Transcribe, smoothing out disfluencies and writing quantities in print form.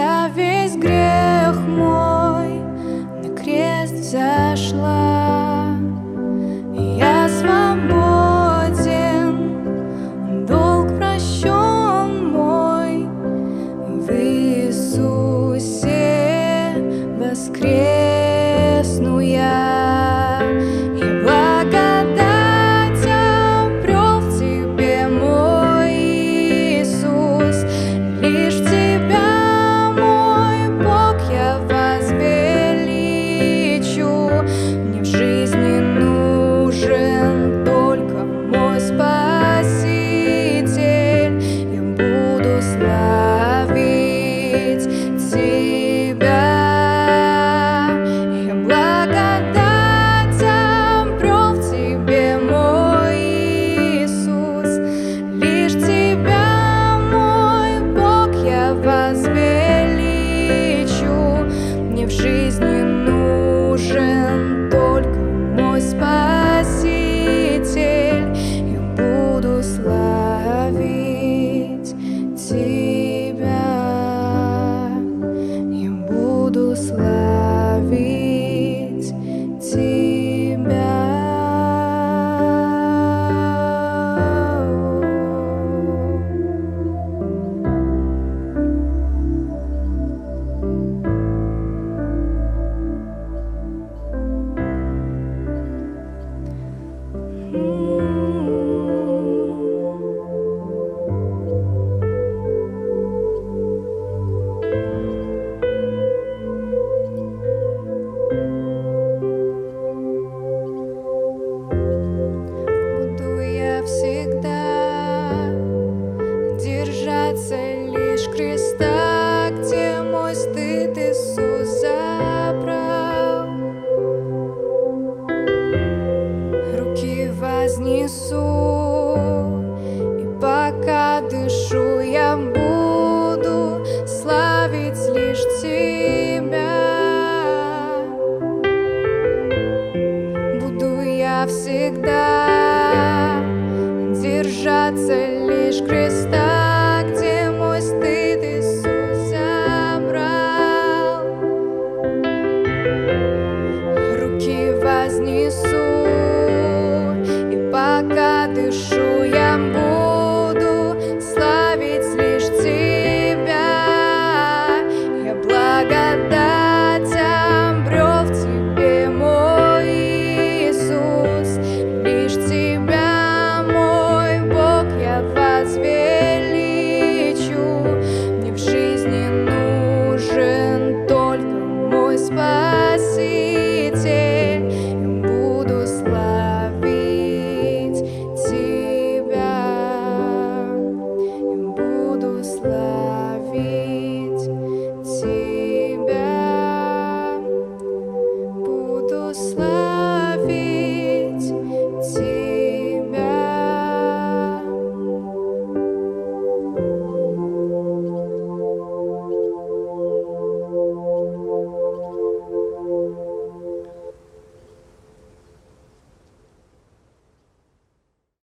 за весь грех мой на крест взошла. Я свободен, долг прощен мой, в Иисусе воскресну я. И благодать обрел в Тебе, мой Иисус, лишь Тебя, мой Бог, я возвеличу. Мне в жизни нужен только мой Спаситель, я буду славить Тебя. Я благодать обрел в Тебе, мой Иисус, лишь Тебя, мой Бог, я возвеличу. Мне в жизни нужен только мой Спаситель, я буду славить Тебя. Я буду славить Тебя. Буду я всегда держаться лишь креста, где мой стыд Иисус забрал. Руки вознесу, и пока дышу, я буду славить лишь Тебя. Буду я всегда